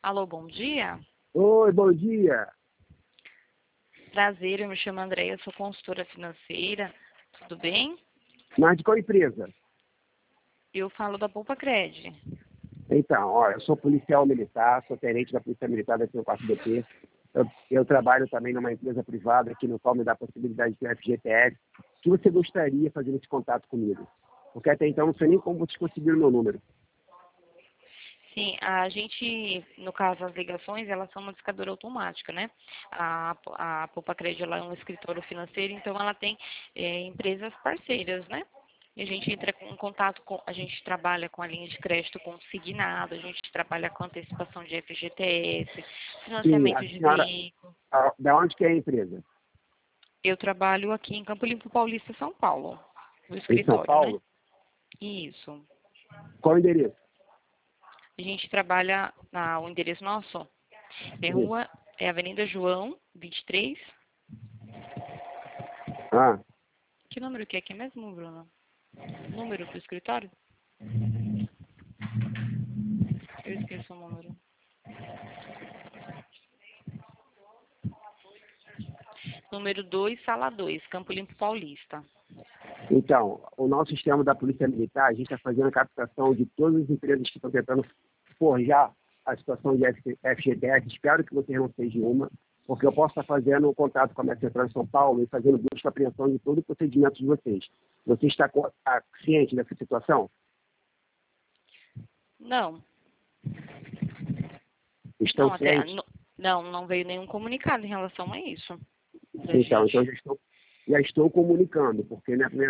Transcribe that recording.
Alô, bom dia. Oi, bom dia. Prazer, eu me chamo Andréia, sou consultora financeira. Tudo bem? Mas de qual empresa? Eu falo da Poupa Cred. Então, ó, eu sou policial militar, sou tenente da Polícia Militar da 4DP. Eu trabalho também numa empresa privada que no qual me dá a possibilidade de ter FGTS. O que você gostaria de fazer esse contato comigo? Porque até então não sei nem como vocês conseguiram o meu número. Sim, a gente, no caso, as ligações, elas são uma discadora automática, né? A Poupa Cred, ela é um escritório financeiro, então ela tem empresas parceiras, né? E a gente entra em contato com, a gente trabalha com a linha de crédito consignado, a gente trabalha com antecipação de FGTS, Sim, financiamento a de senhora, veículo. da onde que é a empresa? Eu trabalho aqui em Campo Limpo Paulista, São Paulo, no Em São escritório, né? Paulo? Isso. Qual o endereço? A gente trabalha, o endereço nosso Isso. é Avenida João, 23. Ah, Que número que é aqui mesmo, Bruno? Número do escritório? Eu esqueço o número. Número 2, sala 2, Campo Limpo Paulista. então, o nosso sistema da Polícia Militar, a gente está fazendo a captação de todas as empresas que estão tentando forjar a situação de FGTS. Espero que você não seja uma, porque eu posso estar fazendo um contato com a minha central em São Paulo e fazendo busca e apreensão de todo o procedimento de vocês. Você está ciente dessa situação? Não, Estão não, cientes? não veio nenhum comunicado em relação a isso. Da Então gente. já estou comunicando, porque não é a primeira